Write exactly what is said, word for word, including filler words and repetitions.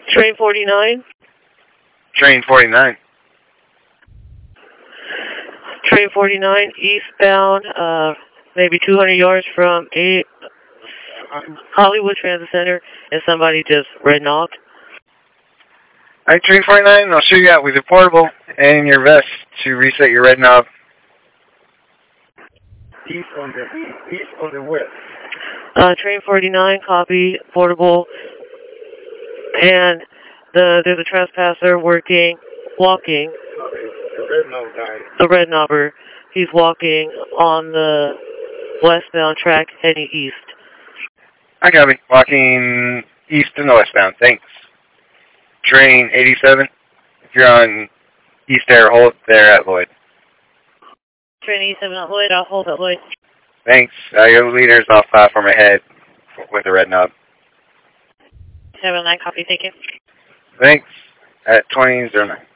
Train forty-nine. Train forty-nine. Train forty-nine, eastbound, uh, maybe two hundred yards from a Hollywood Transit Center, and somebody just red knocked. Alright, Train forty-nine, I'll show you out with your portable and your vest to reset your red knob. East on the east on the west. Uh, Train forty-nine, copy, portable, and the there's a trespasser working, walking. The red knob guy. The red knobber. He's walking on the westbound track heading east. I copy. Walking east and westbound. Thanks. Train eighty-seven. If you're on East Air, hold there at Lloyd. Train eighty-seven at Lloyd. I'll hold at Lloyd. Thanks. Uh, your leader's off platform ahead with the red knob. seven nine, copy, thank you. Thanks. At twenty oh nine.